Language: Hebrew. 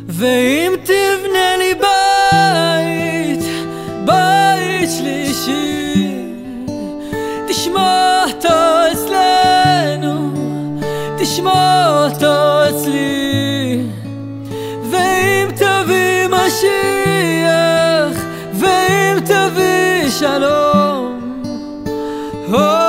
ואם תבנה לי בית, בית שלישי, תשמע אותו אצלנו, תשמע אותו אצלי. ואם תביא משיח, ואם תביא שלום,